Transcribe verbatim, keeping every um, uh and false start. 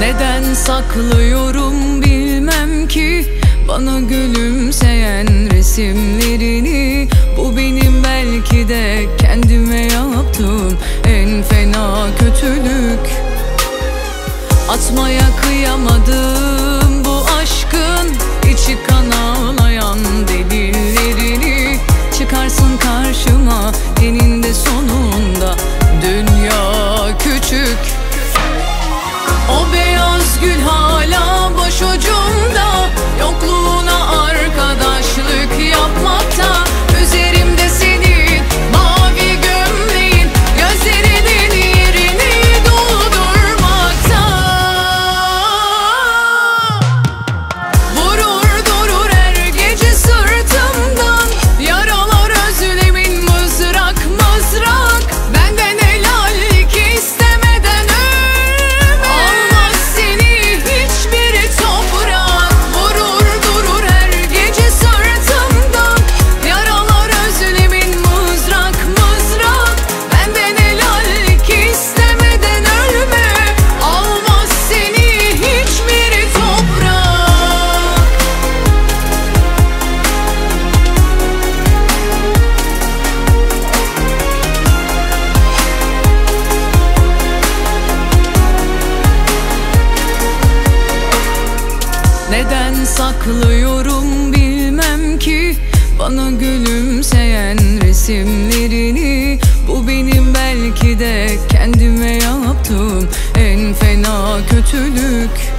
Neden saklıyorum bilmem ki bana gülümseyen resimlerini. Bu benim belki de kendime yaptığım en fena kötülük. Atmaya kıyamadım bu aşkın içi kan ağlayan delillerini. Çıkarsın karşıma eninde sonunda dünya küçük. O beyaz gül hala başucumda, yokluğuna arkadaşlık yapmakta. Üzerimde senin mavi gömleğin, gözlerinin yerini doldurmakta. Vurur durur her gece sırtımdan yaralar, özlemin mızrak mızrak. Benden helallik istemeden ölme, almaz seni hiçbir toprak. Vurur durur her gece sırtımdan yaralar, özlemin mızrak mızrak. Benden helallik istemeden ölme, almaz seni hiçbir toprak. Neden saklıyorum bilmem ki bana gülümseyen resimlerini. Bu benim belki de kendime yaptığım en fena kötülük.